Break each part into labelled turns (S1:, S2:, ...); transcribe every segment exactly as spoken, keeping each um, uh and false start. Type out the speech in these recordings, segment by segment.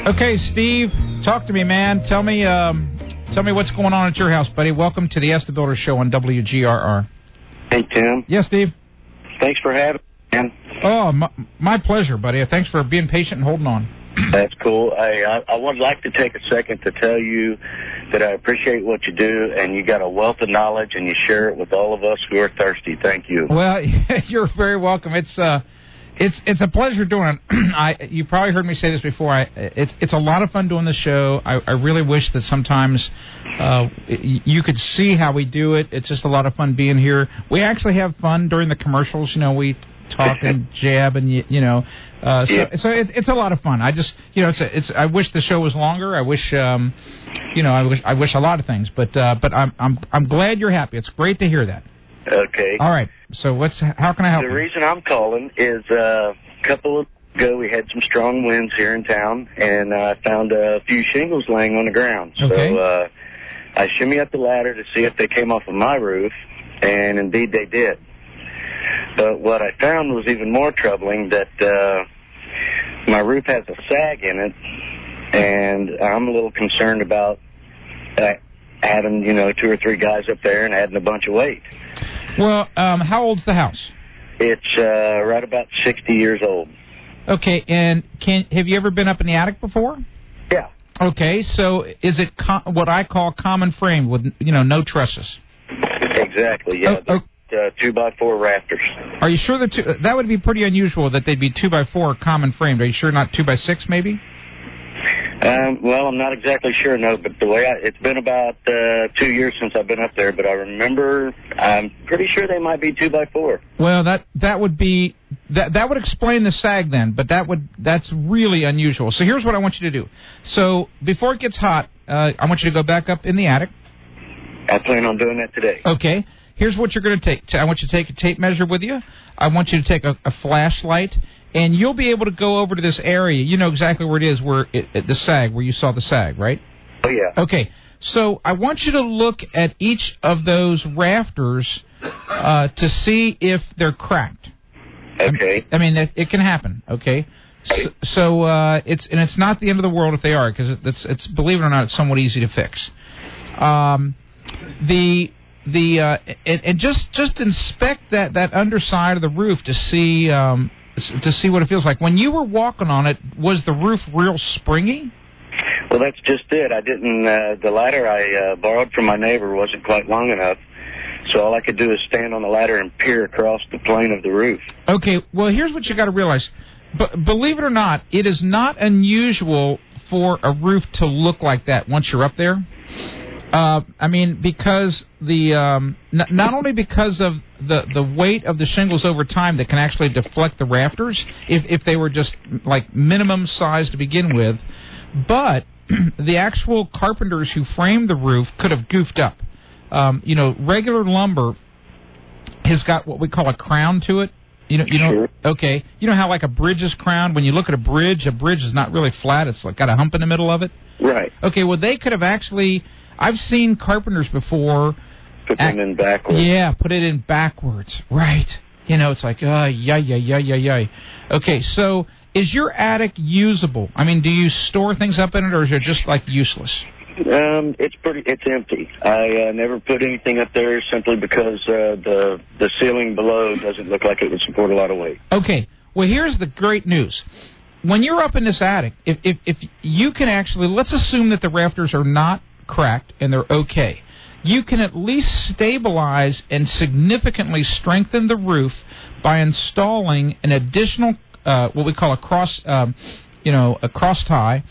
S1: Okay, Steve, talk to me, man. Tell me, um, tell me what's going on at your house, buddy. Welcome to the Ask the Builder Show on W G R R.
S2: Hey, Tim.
S1: Yes, Steve.
S2: Thanks for having me, man.
S1: Oh, my, my pleasure, buddy. Thanks for being patient and holding on.
S2: That's cool. I, I I would like to take a second to tell you that I appreciate what you do, and you got a wealth of knowledge, and you share it with all of us who are thirsty. Thank you.
S1: Well, you're very welcome. It's uh, it's it's a pleasure doing it. I you probably heard me say this before. I it's it's a lot of fun doing the show. I, I really wish that sometimes uh, you could see how we do it. It's just a lot of fun being here. We actually have fun during the commercials. You know, we talk and jab and you, you know. Uh, so, yeah. so it, it's a lot of fun. I just, you know, it's, a, it's. I wish the show was longer. I wish, um, you know, I wish, I wish a lot of things. But, uh, but I'm, I'm, I'm glad you're happy. It's great to hear that.
S2: Okay.
S1: All right. So what's, how can I help
S2: the
S1: you?
S2: The reason I'm calling is uh, a couple of ago we had some strong winds here in town, and I uh, found a few shingles laying on the ground.
S1: Okay.
S2: So uh, I shimmy up the ladder to see if they came off of my roof, and indeed they did. But what I found was even more troubling, that uh, my roof has a sag in it, and I'm a little concerned about uh, adding, you know, two or three guys up there and adding a bunch of weight.
S1: Well, um, how old's the house?
S2: It's uh, right about sixty years old.
S1: Okay, and can have you ever been up in the attic before?
S2: Yeah.
S1: Okay, so is it com- what I call common frame with, you know, no trusses?
S2: Exactly, yeah.
S1: Oh, oh.
S2: Uh, two by four rafters.
S1: Are you sure that two, that would be pretty unusual that they'd be two by four common framed? Are you sure not two by six maybe?
S2: Um, well, I'm not exactly sure, no, but the way I, it's been about uh, two years since I've been up there, but I remember I'm pretty sure they might be two by four.
S1: Well, that that would be that that would explain the sag then, but that would that's really unusual. So here's what I want you to do. So before it gets hot, uh, I want you to go back up in the attic.
S2: I plan on doing that today.
S1: Okay. Here's what you're going to take. I want you to take a tape measure with you. I want you to take a, a flashlight, and you'll be able to go over to this area. You know exactly where it is, where it, it, the sag, where you saw the sag, right?
S2: Oh, yeah.
S1: Okay. So I want you to look at each of those rafters uh, to see if they're cracked.
S2: Okay.
S1: I mean, it, it can happen. Okay. So, so uh, it's and it's not the end of the world if they are, because it's it's believe it or not, it's somewhat easy to fix. Um, the The uh, and, and just just inspect that, that underside of the roof to see um, to see what it feels like. When you were walking on it, was the roof real springy?
S2: Well, that's just it. I didn't. Uh, the ladder I uh, borrowed from my neighbor wasn't quite long enough, so all I could do is stand on the ladder and peer across the plane of the roof. Okay.
S1: Well, here's what you got to realize. B- believe it or not, it is not unusual for a roof to look like that once you're up there. Uh, I mean, because the um, n- not only because of the, the weight of the shingles over time that can actually deflect the rafters, if if they were just like minimum size to begin with, but the actual carpenters who framed the roof could have goofed up. Um, you know, regular lumber has got what we call a crown to it. You know, you know.
S2: Sure.
S1: Okay, you know how like a bridge is crowned. When you look at a bridge, a bridge is not really flat. It's like got a hump in the middle of it.
S2: Right.
S1: Okay. Well, they could have actually. I've seen carpenters before.
S2: Put them in backwards.
S1: Yeah, put it in backwards. Right. You know, it's like, uh, yeah, yeah, yeah, yeah, yeah. Okay, so is your attic usable? I mean, do you store things up in it, or is it just, like, useless?
S2: Um, it's pretty. It's empty. I uh, never put anything up there simply because uh, the the ceiling below doesn't look like it would support a lot of weight.
S1: Okay. Well, here's the great news. When you're up in this attic, if if, if you can actually, let's assume that the rafters are not cracked and they're okay, you can at least stabilize and significantly strengthen the roof by installing an additional uh, what we call a cross um, you know a cross tie,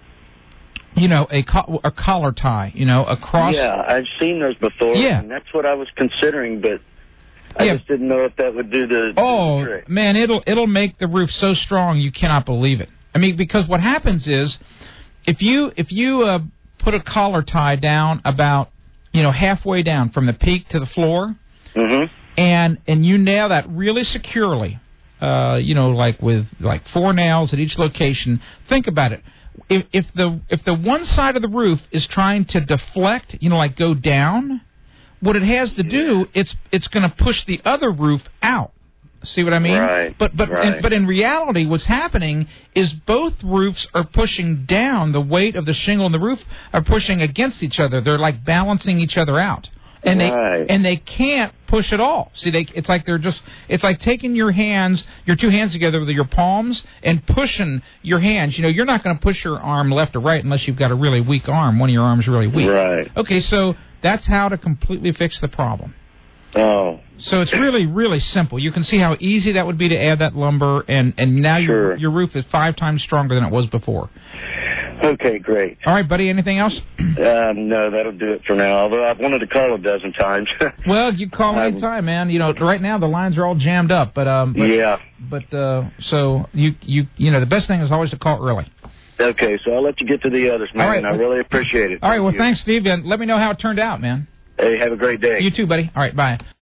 S1: you know a, co- a collar tie, you know a cross.
S2: Yeah, I've seen those before.
S1: Yeah,
S2: and that's what I was considering, but I
S1: yeah.
S2: just didn't know if that would do the,
S1: oh
S2: do the trick.
S1: Man, it'll it'll make the roof so strong you cannot believe it. I mean, because what happens is if you if you uh, put a collar tie down about, you know, halfway down from the peak to the floor,
S2: mm-hmm.
S1: and and you nail that really securely, uh, you know, like with like four nails at each location. Think about it. If if the if the one side of the roof is trying to deflect, you know, like go down, what it has to do, it's it's going to push the other roof out. See what I mean?
S2: Right.
S1: But but
S2: right.
S1: In, but in reality, what's happening is both roofs are pushing down. The weight of the shingle and the roof are pushing against each other. They're like balancing each other out, and
S2: right.
S1: they and they can't push at all. See, they it's like they're just it's like taking your hands, your two hands together with your palms and pushing your hands. You know, you're not going to push your arm left or right unless you've got a really weak arm. One of your arms really weak.
S2: Right.
S1: Okay, so that's how to completely fix the problem.
S2: Oh.
S1: So it's really, really simple. You can see how easy that would be to add that lumber, and, and now
S2: sure.
S1: your your roof is five times stronger than it was before.
S2: Okay, great.
S1: All right, buddy, anything else?
S2: Uh, no, that'll do it for now, although I've wanted to call a dozen times.
S1: Well, you call any time, man. You know, right now the lines are all jammed up. But, um, but
S2: Yeah.
S1: But, uh, so, you, you you know, the best thing is always to call early.
S2: Okay, so I'll let you get to the others, man.
S1: All right.
S2: I really appreciate it.
S1: All right,
S2: Thank
S1: well,
S2: you.
S1: thanks, Steve. And let me know how it turned out, man.
S2: Hey, have a great day.
S1: You too, buddy. All right, bye.